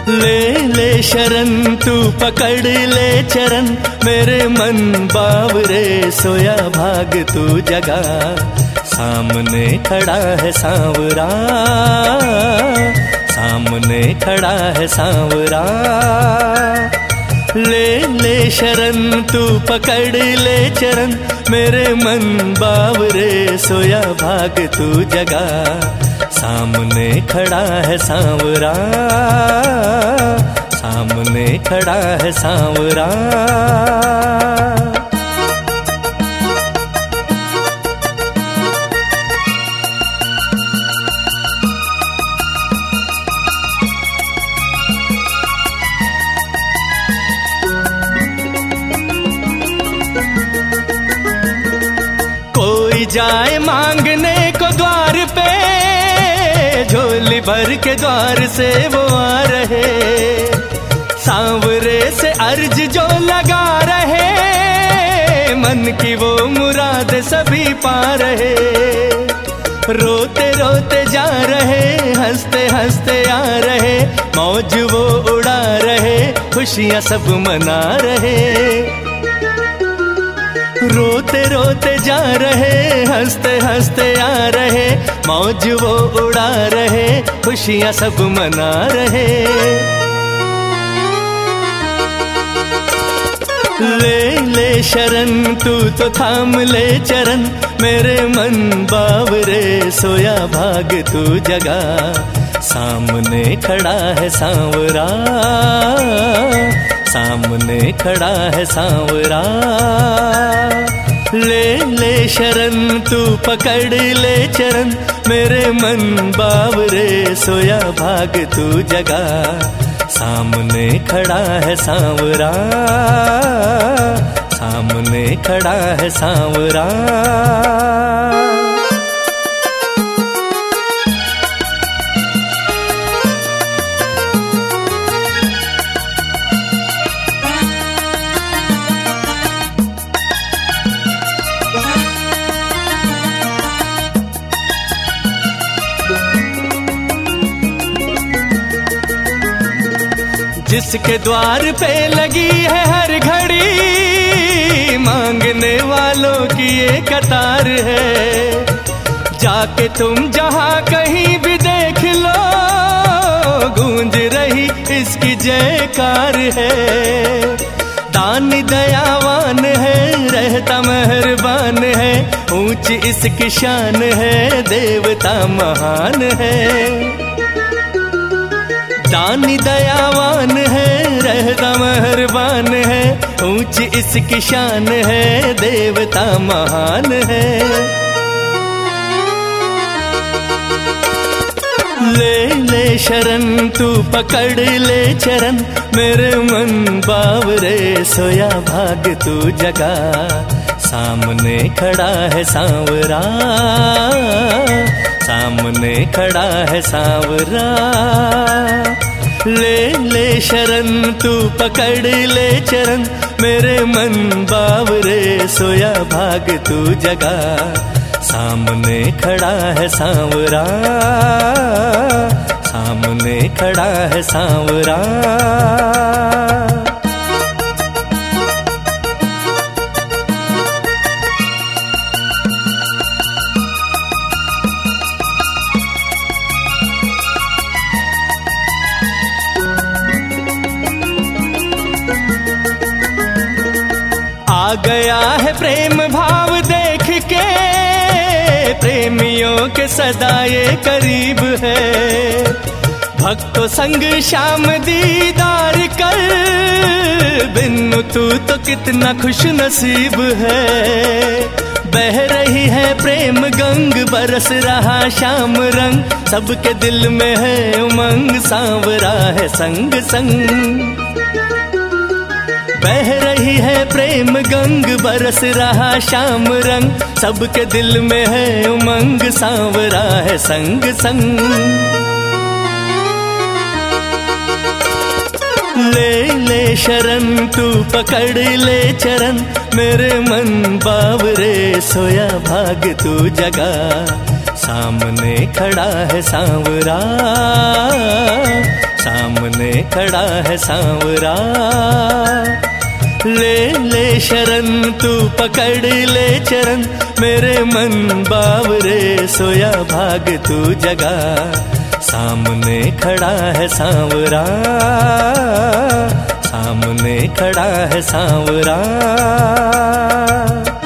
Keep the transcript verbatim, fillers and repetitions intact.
ले ले शरण तू पकड़ ले चरण, मेरे मन बावरे सोया भाग तू जगा। सामने खड़ा है सांवरा, सामने खड़ा है सांवरा। ले ले शरण तू पकड़ ले चरण, मेरे मन बावरे सोया भाग तू जगा। सामने खड़ा है सांवरा, सामने खड़ा है सांवरा। कोई जाए मांगने को द्वार पे, झोली भर के द्वार से वो आ रहे। सांवरे से अर्ज जो लगा रहे, मन की वो मुराद सभी पा रहे। रोते रोते जा रहे, हंसते हंसते आ रहे, मौज वो उड़ा रहे, खुशियां सब मना रहे। रोते रोते जा रहे, हंसते हंसते आ रहे, मौज वो उड़ा रहे, खुशियां सब मना रहे। ले ले शरण तू तो थाम ले चरण, मेरे मन बावरे सोया भाग तू जगा। सामने खड़ा है सांवरा, सामने खड़ा है सांवरा। ले ले शरण तू पकड़ ले चरण, मेरे मन बावरे सोया भाग तू जगा। सामने खड़ा है सांवरा, सामने खड़ा है सांवरा। जिसके द्वार पे लगी है हर घड़ी, मांगने वालों की ये कतार है। जाके तुम जहां कहीं भी देख लो, गूंज रही इसकी जयकार है। दानी दयावान है, रहता मेहरबान है, ऊंची इसकी शान है, देवता महान है। दानी दयावान है, रहता मेहरबान है, ऊंची इसकी शान है, देवता महान है। ले ले शरण तू पकड़ ले चरण, मेरे मन बावरे सोया भाग तू जगा। सामने खड़ा है सांवरा, सामने खड़ा है सांवरा। ले ले शरण तू पकड़ ले चरण, मेरे मन बावरे सोया भाग तू जगा। सामने खड़ा है सांवरा, सामने खड़ा है सांवरा। आ गया है प्रेम भाव देख के, प्रेमियों के सदा ये करीब है। भक्तों संग शाम दीदार कर, बिन्नु तू तो कितना खुश नसीब है। बह रही है प्रेम गंग, बरस रहा शाम रंग, सबके दिल में है उमंग, सांवरा है संग संग। बह रही है प्रेम गंग, बरस रहा शाम रंग, सबके दिल में है उमंग, सांवरा है संग संग। ले ले शरण तू पकड़ ले चरण, मेरे मन बावरे सोया भाग तू जगा। सामने खड़ा है सांवरा, सामने खड़ा है सांवरा। ले ले शरण तू पकड़ ले चरण, मेरे मन बावरे सोया भाग तू जगा। सामने खड़ा है सांवरा, सामने खड़ा है सांवरा।